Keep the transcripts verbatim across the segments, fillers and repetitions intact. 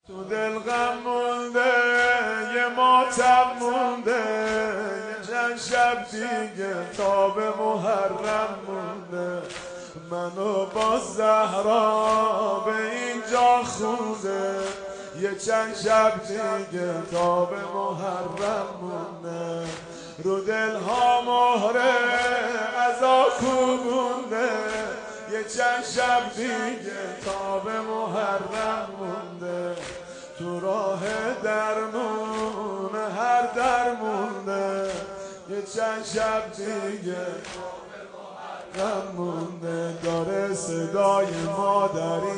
تو دل غم مونده یه ماتم مونده یه چند شب دیگه تا به محرم مونده منو با زهرا به اینجا خونده یه چند شب دیگه تا به محرم مونده رو دل ها مهره عزا کوبونده یه چند شب دیگه تا به محرم مونده تو راه درمون هر درمونده یه چند شب دیگه محرم مونده داره صدای مادری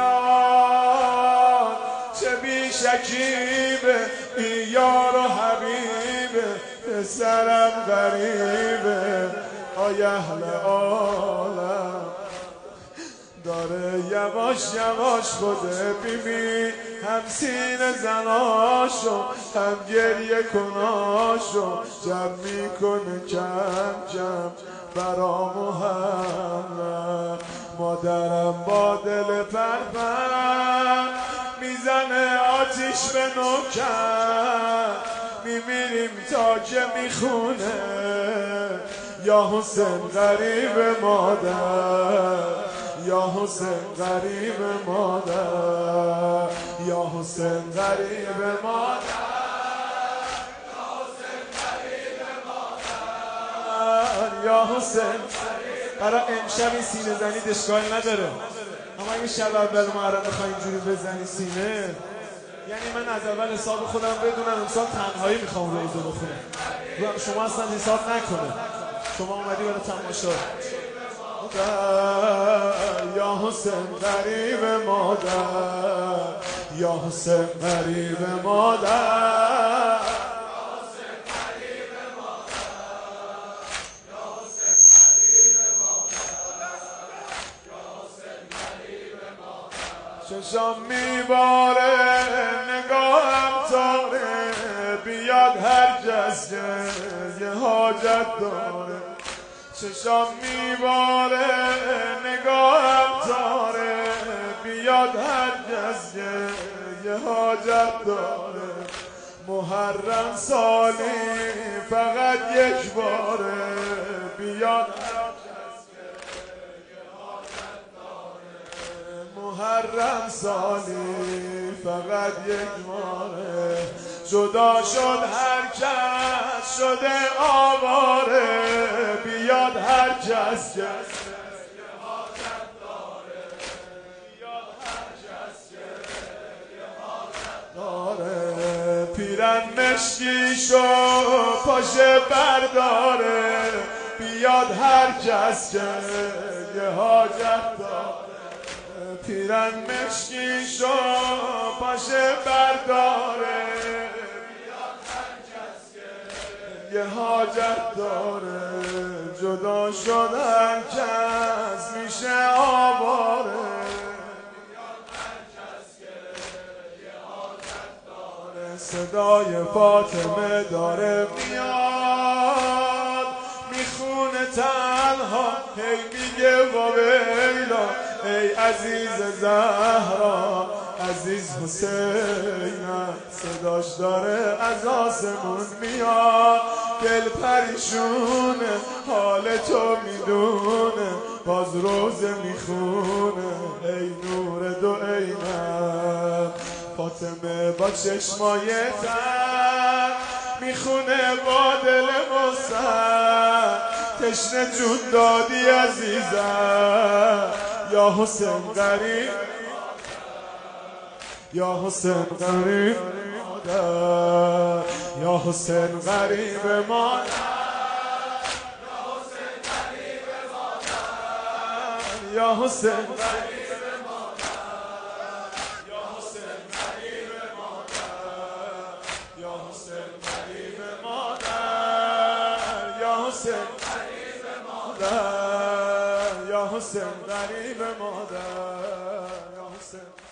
میاد چه بی شکیبه این یار و حبیبه پسرم غریبه آی اهل عالم داره یواش یواش خوده بیبی هم سینه زناشو هم گریه کناشو جمع میکنه کم کم برا محرم مادرم با دل پرپر میزنه آتیش به نوکر میمیریم تا که میخونه یا حسین غریب مادر یا حسین غریب مادر یا حسین غریب مادر یا حسین برای امشب این سینه زنی اشکال نداره اما این شب اول محرم بخوای اینجوری بزنی سینه یعنی من از اول حساب خودم بدونم امسال تنهایی میخوام روزه بخونم شما اصلا حساب نکنه شما اومدی برای تماشا یا حسین غریب مادر یا حسین غریب مادر چشام میباره نگاهم تاره بیاد هر کس که یه حاجت داره چشام میباره نگاهم تاره بیاد هر کس که یه حاجت داره محرم سالی فقط یک باره بیاد محرم سالی فقط یک باره جدا شد هر کس شده آواره بیاد هر کس که داره پیرن مشکی شو پاشه برداره بیاد هر کس که یه حاجت داره پیرن مشکی شو پاشه برداره یه حاجت داره جدا شد هر کس میشه آواره صدای فاطمه داره میاد میخونه تنها هی میگه واویلا ای عزیز زهرا عزیز حسینم صداش داره از آسمون میاد دل پریشونه حال تو میدونه باز روزه میخونه ای نور دو عینم فاطمه با چشمای تر میخونه با دل مصر تشنه جون دادی عزیزم یا حسین غریب یا حسین غریب مادر یا حسین غریب مادر یا حسین غریب یا حسین غریب مادر یا حسین